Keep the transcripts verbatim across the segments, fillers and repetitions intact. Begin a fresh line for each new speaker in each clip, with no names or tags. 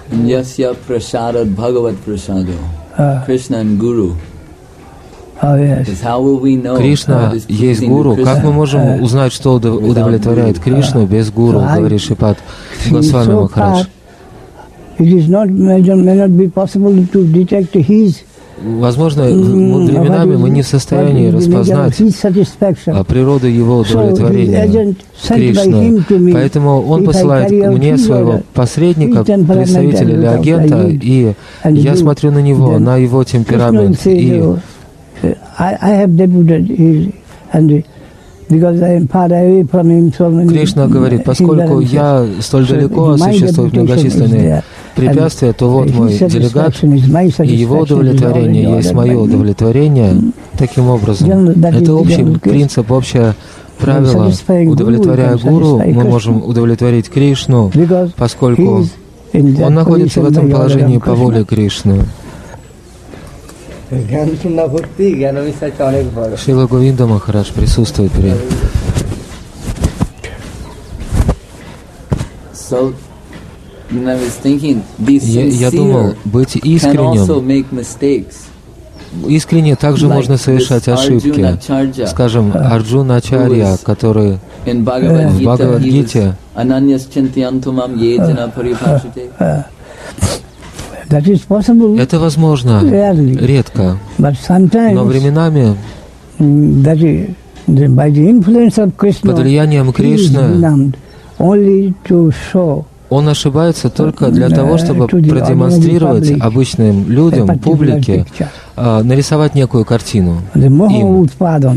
Yasya prasadat bhagavat prasado. Krishna and Guru.
Кришна есть гуру. Как мы можем узнать, что удовлетворяет Кришну без гуру, говорит Шрипад Госвами Махарадж? Возможно, временами мы не в состоянии распознать природу его удовлетворения Кришны. Поэтому он посылает мне своего посредника, представителя или агента, и я смотрю на него, на его темперамент. И Кришна говорит, поскольку я столь далеко, существуют многочисленные препятствия, то вот мой делегат, и его удовлетворение есть мое удовлетворение. Таким образом, это общий принцип, общее правило. Удовлетворяя гуру, мы можем удовлетворить Кришну, поскольку он находится в этом положении по воле Кришны. Шрила Говинда Махарадж присутствует при этом. Я, я думал, быть искренним, искренне также можно совершать ошибки. Скажем, Арджуна Ачарья, который в Бхагавад-гите это возможно, редко, но временами под влиянием Кришны он ошибается только для того, чтобы продемонстрировать обычным людям, публике, нарисовать некую картину. Им.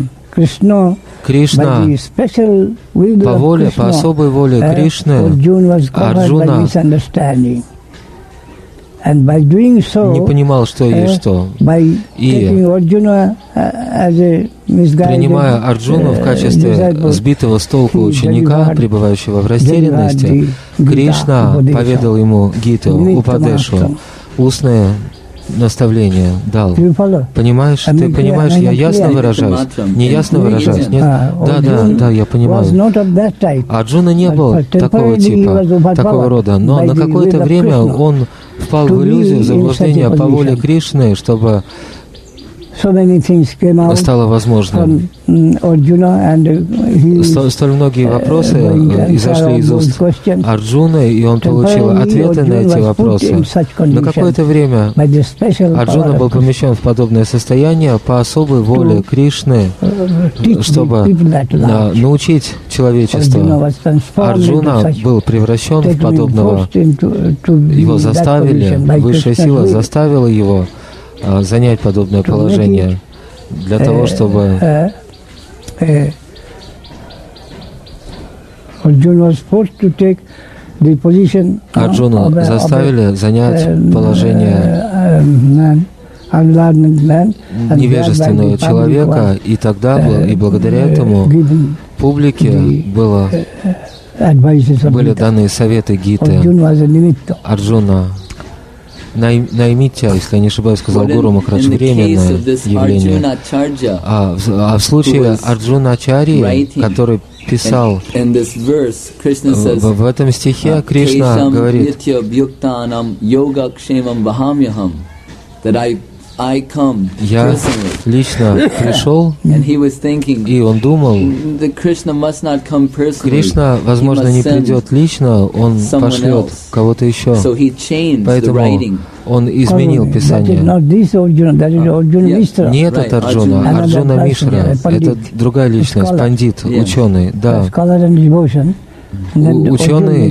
Кришна по воле, по особой воле Кришны, Арджуна не понимал, что есть что. И, принимая Арджуну в качестве сбитого с толку ученика, пребывающего в растерянности, Кришна поведал ему Гиту, Упадешу, устное наставление дал. Понимаешь? Ты понимаешь, я ясно выражаюсь? Не ясно выражаюсь? Нет? Да, да, да, я понимаю. Арджуна не был такого типа, такого рода, но на какое-то время он впал в иллюзию, в заблуждение по воле Кришны, чтобы стало возможным. Столь многие вопросы изошли из уст Арджуны, и он получил ответы на эти вопросы. На какое-то время Арджуна был помещен в подобное состояние по особой воле Кришны, чтобы научить человечество. Арджуна был превращен в подобного, его заставили, высшая сила заставила его занять подобное положение для того, чтобы Арджуну заставили занять положение невежественного человека, и тогда, и благодаря этому публике было, были даны советы Гиты. Арджуна Наймитя, если я не ошибаюсь, сказал Гуру Махарадж, временное явление. А в, а в случае Арджуна Ачарьи, который писал в, в этом стихе, Кришна говорит: я лично пришел, и он думал, Кришна, возможно, не придет лично, он пошлет кого-то еще. Поэтому он изменил Писание. Не этот Арджуна, Арджуна Мишра, это другая личность, пандит, ученый, да. Ученый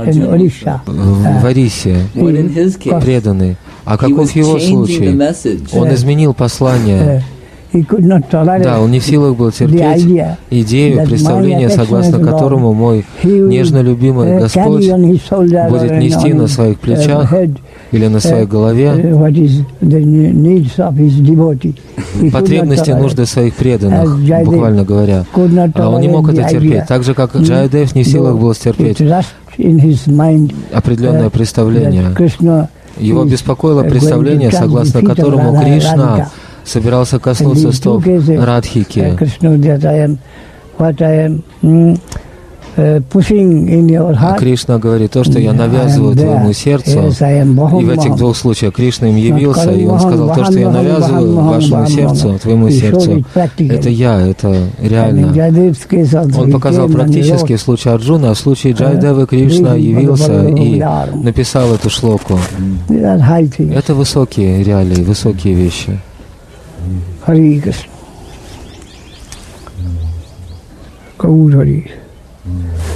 в Орисе, преданный. А каков его случай? Он изменил послание. Да, он не в силах был терпеть идею, представление, согласно которому мой нежно любимый Господь будет нести на своих плечах или на своей голове потребности, нужды своих преданных, буквально говоря. А он не мог это терпеть. Так же, как Джайадев не в силах был стерпеть определенное представление. Его беспокоило представление, согласно которому Кришна собирался коснуться стоп Радхики. Кришна говорит, то, что я навязываю твоему сердцу, и в этих двух случаях Кришна им явился, и он сказал, то, что я навязываю вашему сердцу, твоему сердцу, это я, это реально. Он показал практически в случае Арджуна, а в случае Джайадевы Кришна явился и написал эту шлоку. Это высокие реалии, высокие вещи.
Хари Кришна. Гаур Хари.